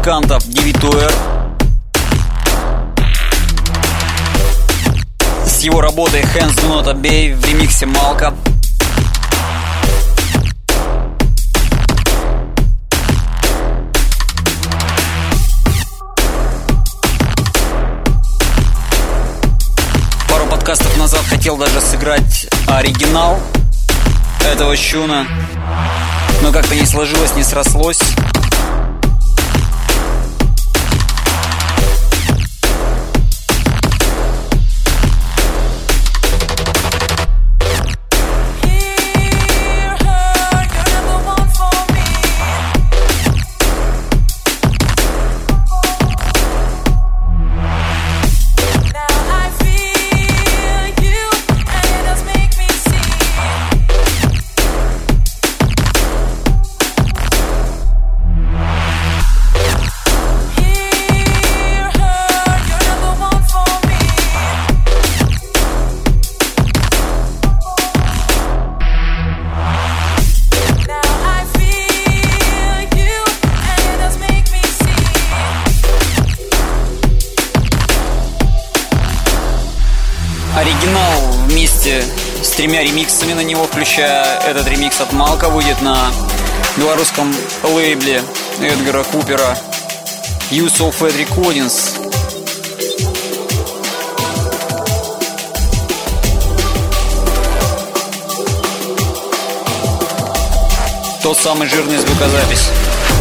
музыкантов Девитуэр с его работой Hands Do Not Obey в ремиксе Малка. Пару подкастов назад хотел даже сыграть оригинал этого чуна, но как-то не сложилось, не срослось. Оригинал вместе с 3 ремиксами на него, включая этот ремикс от Малка, выйдет на белорусском лейбле Эдгара Купера Use of Fat Recordings. Тот самый жирный звукозапись.